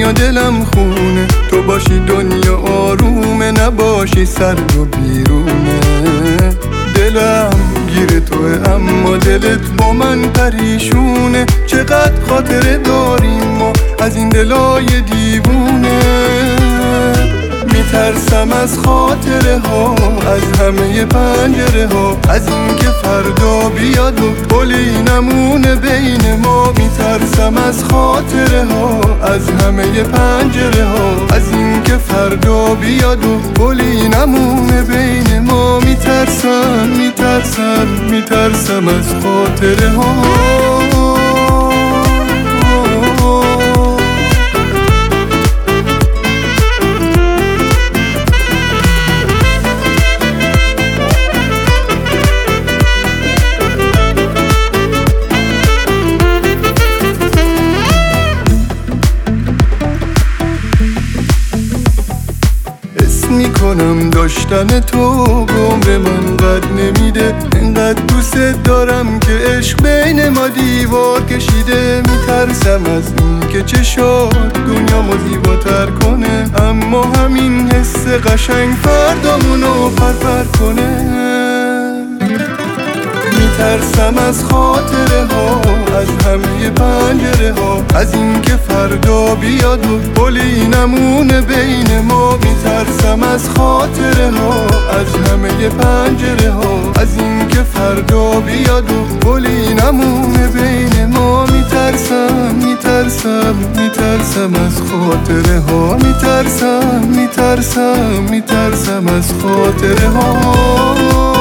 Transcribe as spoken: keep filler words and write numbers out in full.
دنیا دلم خونه، تو باشی دنیا آرومه، نباشی سرد و بیرونه. دلم گیر توه اما دلت با من پریشونه، چقدر خاطره داریم ما از این دلای دیوونه. میترسم از خاطره ها، از همه پنجره ها، از این که فردا بیاد و پلی نمونه بین ما. میترسم از خاطره ها، از همه پنجره ها، از این که فردا بیاد و پلی نمونه بین ما. میترسم میترسم میترسم از خاطره ها. میکنم داشتن تو به عمر من قد نمیده، انقدر دوست دارم که عشق بین ما دیوار کشیده. میترسم از این که چشات دنیامو زیباتر کنه، اما همین حس قشنگ فردامونو پرپر کنه. میترسم از خاطره ها، از همه پنجره ها، از این که فردا بیاد و پلی نمونه بین ما. میترسم از خاطره ها، از همه پنجره ها، از این که فردا بیاد و پلی نمونه بین ما. میترسم میترسم میترسم از خاطره ها، میترسم میترسم میترسم از خاطره ها.